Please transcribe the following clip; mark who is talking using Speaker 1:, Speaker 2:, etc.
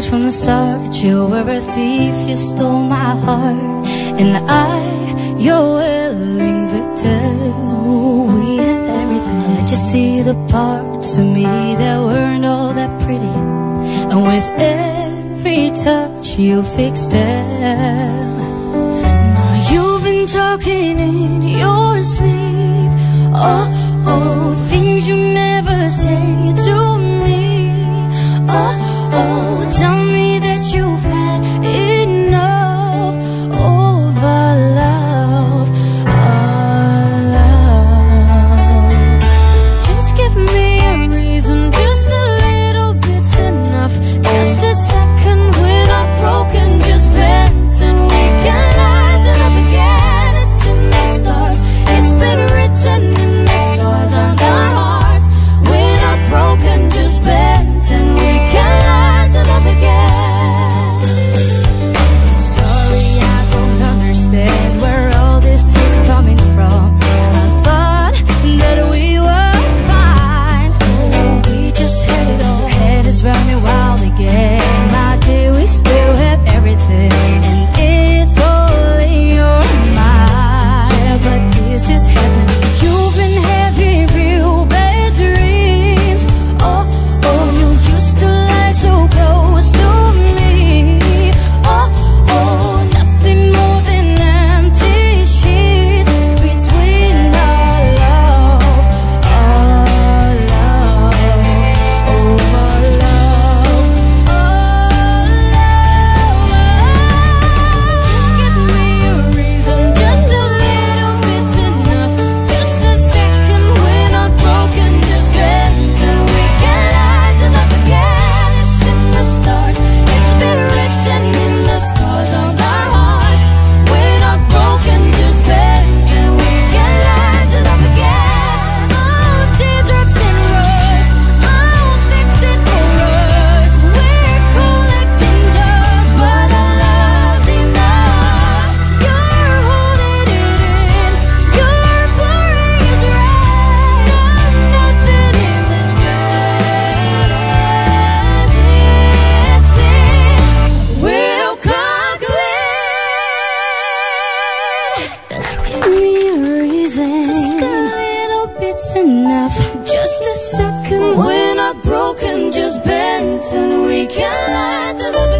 Speaker 1: from the start. You were a thief, you stole my heart, and I, your willing victim. We had everything. Let you see the parts of me that weren't all that pretty, and with every touch you fixed them. Now you've been talking in your sleep. Oh, oh, things you never say to me. Oh, oh, tell me that you've had enough of our love, our love. Just give me a reason, just a little bit's enough. Just a second, we're not broken, just bent, and we can light it up again. It's in the stars, it's been written in the stars on our hearts. We're not broken, just bent, and we can light it up again. Sorry, I don't understand where all this is coming from. I thought that we were fine. Oh, we just had it all. Head is running wild again. My dear, we still have everything, and it's all in your mind. But this is heaven. You've been having real bad dreams. Oh, oh, you used to lie so close to me. Oh, oh, nothing more than empty sheets between our love, our love, oh, our love, our love. Just give me a reason, just a little bit's enough. Just a second, we're not broken, just bent, and we can light it up again. It's in the stars, it's been written in the scars on our hearts. We're not broken, just bent, and we can light it up again. Oh, teardrops and rust, I'll fix it for us. We're collecting dust, but our love's enough. You're holding it in, you're pouring it right. Nothing is as bad as it seems. We'll conquer. Just give me a reason, just a little bit's enough. Just a second, we're not broken, just bent, and we can light it up